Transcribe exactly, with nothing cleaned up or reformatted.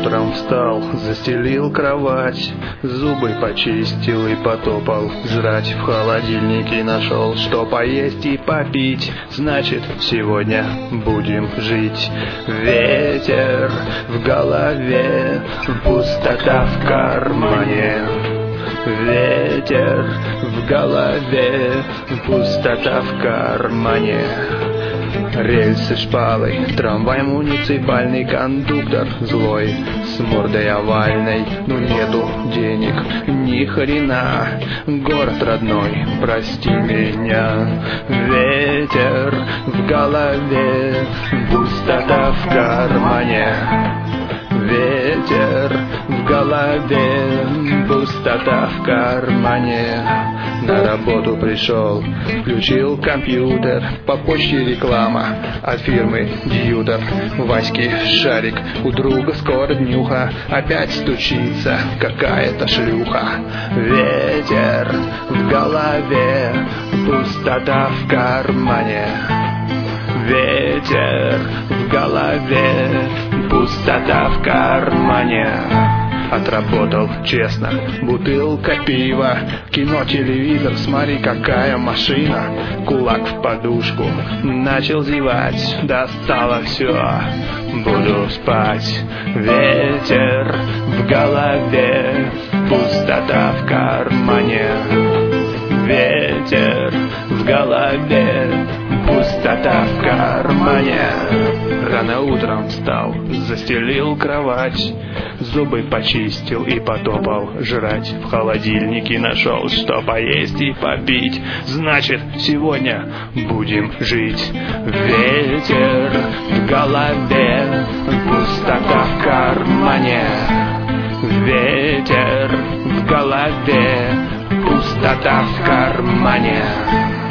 утром встал, застелил кровать, зубы почистил и потопал жрать. В холодильнике нашел, что поесть и попить. Значит, сегодня будем жить. Ветер в голове, пустота в кармане. Ветер в голове, пустота в кармане. Рельсы шпалой, трамвай муниципальный, кондуктор злой, с мордой овальной, но нету денег, ни хрена. Город родной, прости меня. Ветер в голове, пустота в кармане. Ветер в голове, пустота в кармане. На работу пришел, включил компьютер, по почте реклама от фирмы Дьютер. Ваське шарик, у друга скоро днюха, опять стучится какая-то шлюха. Ветер в голове, пустота в кармане. Ветер в голове, пустота в кармане. Отработал честно, бутылка пива, кино, телевизор, смотри, какая машина. Кулак в подушку, начал зевать, достало все, буду спать. Ветер в голове, пустота в кармане. Ветер в голове, пустота в кармане. Рано утром встал, застелил кровать, зубы почистил и потопал жрать. В холодильнике нашел, что поесть и попить. Значит, сегодня будем жить. Ветер в голове, пустота в кармане. Ветер в голове, пустота в кармане.